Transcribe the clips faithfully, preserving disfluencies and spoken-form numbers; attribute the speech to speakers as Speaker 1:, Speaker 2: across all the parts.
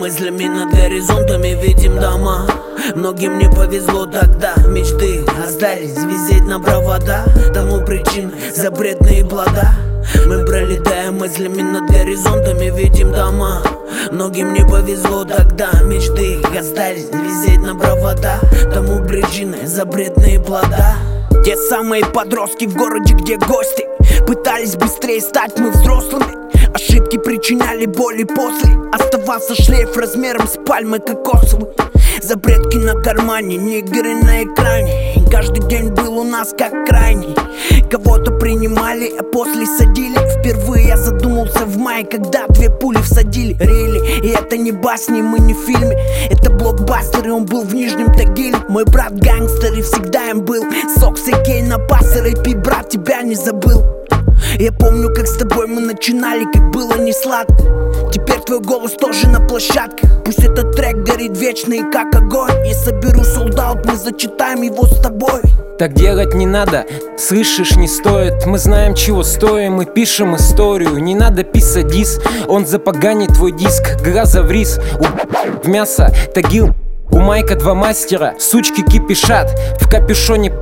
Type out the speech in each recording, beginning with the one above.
Speaker 1: мыслями над горизонтами видим дома. Многим не повезло тогда, мечты остались висеть на провода. Тому причины запретные плода. Мы пролетаем мыслями над горизонтами видим дома. Многим не повезло тогда, мечты остались висеть на провода. Тому причины запретные плода. Те самые подростки в городе, где гости пытались быстрее стать мы взрослыми. Ошибки причиняли боли после. Оставался шлейф размером с пальмы кокосовой. Запретки на кармане, нигеры на экране. И каждый день был у нас как крайний. Кого-то принимали, а после садили. Впервые я задумался в мае, когда две пули всадили. Рели, и это не басни, мы не в фильме. Это блокбастер, и он был в Нижнем Тагиле. Мой брат гангстер, и всегда им был. Сокс и Кей на бас, рэп, брат, тебя не забыл. Я помню, как с тобой мы начинали, как было не сладко. Теперь твой голос тоже на площадке. Пусть этот трек горит вечно и как огонь. Я соберу солдат, мы зачитаем его с тобой.
Speaker 2: Так делать не надо, слышишь, не стоит. Мы знаем, чего стоим, мы пишем историю. Не надо писать дис, он запоганит твой диск. Глаза в рис, у... в мясо, Тагил. У Майка два мастера, сучки кипишат. В капюшоне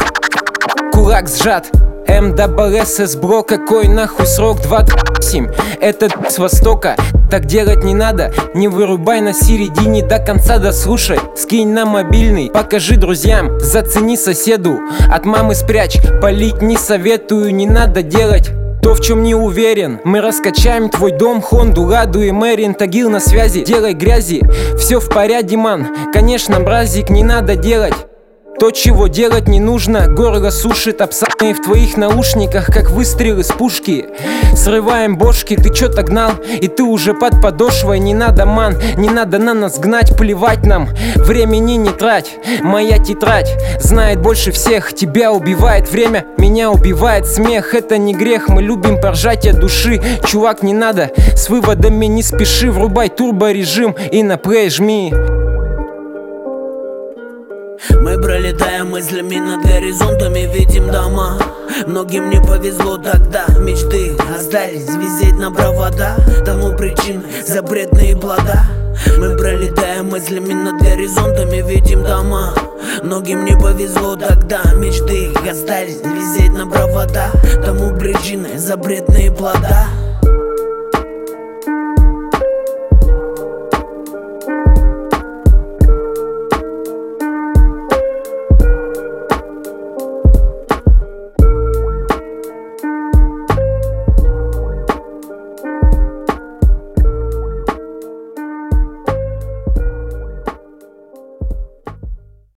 Speaker 2: кулак сжат. эм дабл эс эс бро, какой нахуй срок? Два семь, это с востока. Так делать не надо, не вырубай на середине, до конца дослушай. Скинь на мобильный, покажи друзьям, зацени соседу. От мамы спрячь, палить не советую, не надо делать то, в чем не уверен. Мы раскачаем твой дом, Хонду, Ладу и Мэрин. Тагил на связи, делай грязи, все в порядке, ман. Конечно, бразик, не надо делать то, чего делать не нужно. Горло сушит, обсанные в твоих наушниках, как выстрелы с пушки. Срываем бошки, ты чё так гнал? И ты уже под подошвой. Не надо, ман, не надо на нас гнать. Плевать нам, времени не трать. Моя тетрадь знает больше всех. Тебя убивает время, меня убивает смех. Это не грех, мы любим поржать от души. Чувак, не надо, с выводами не спеши. Врубай турборежим и на плей жми.
Speaker 1: Мы пролетаем мыслями над горизонтами видим дома. Многим не повезло тогда, мечты остались висеть на провода. Тому причины запретные плода. Мы пролетаем мыслями над горизонтами видим дома. Многим не повезло тогда, мечты остались висеть на провода. Тому причины запретные плода.